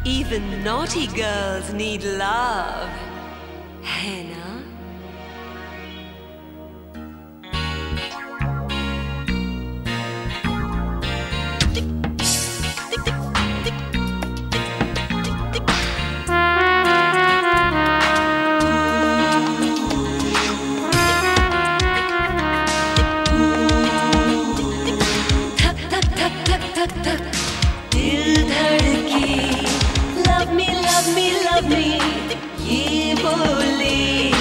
Even naughty girls need love, है ना? ये बोले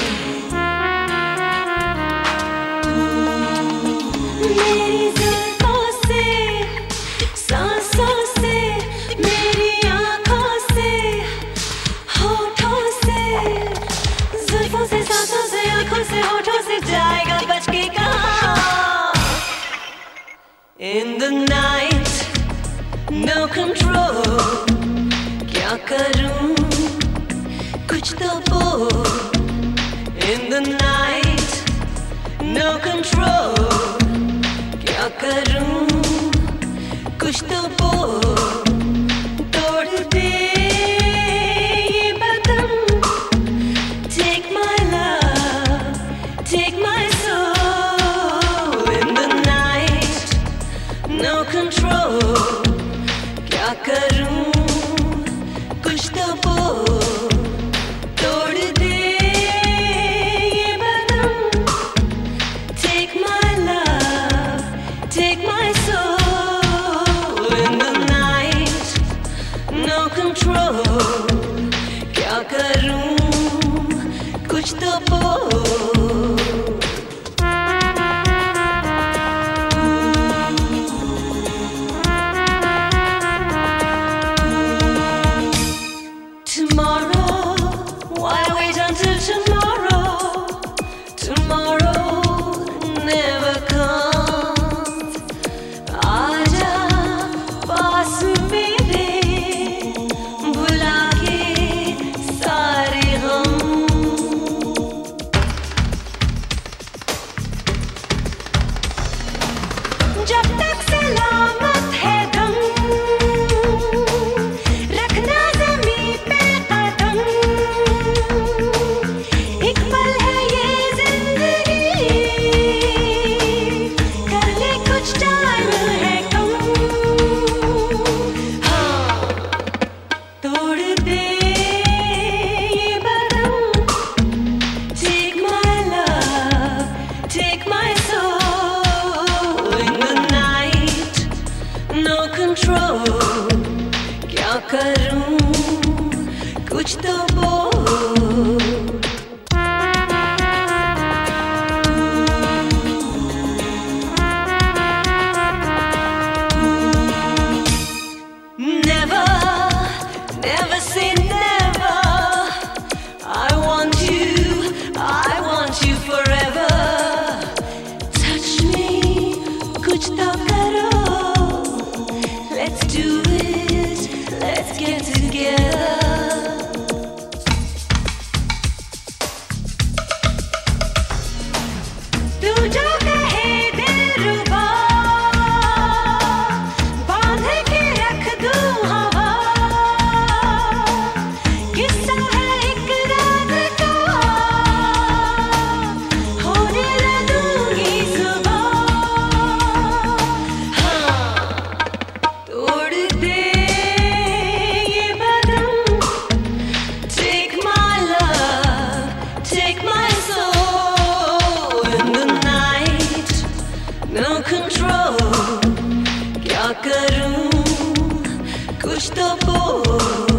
मेरी जुल्फों से, सांसों से, मेरी आँखों से, होठों से, जुल्फों से, सांसों से, आँखों से, होठों से जाएगा बच के कहाँ? In the night, no control, क्या करूँ? कुछ तो बोल. In the night, no control, क्या करूं? कुछ तो बोल. तोड़ दे ये बदन. Take my love, take my soul. In the night, no control, क्या करूं? कुछ तो बोल. क्या करूं? कुछ तो बोल. Tomorrow, why wait until tomorrow? Tomorrow never comes. आजा पास मेरे, जब तक सलामत है दम, रखना ज़मीं पे कदम. एक पल है ये ज़िंदगी, कर ले कुछ टाइम है कम. हाँ, तोड़ दे ये बदन. Take my love, take my soul. No control, क्या करूं? कुछ तो बोल. Never, never say never. I want you forever. Touch me, कुछ तो करो. Let's do it, let's get together. तू जो कहे दिलरुबा, बांध के रख दूं हवा. किस्सा है एक रात का, होने न दूंगी सुबह. तोड़ दे ये बदन. Take my love, take my soul. In the night, no control, क्या करूं? कुछ तो बोल.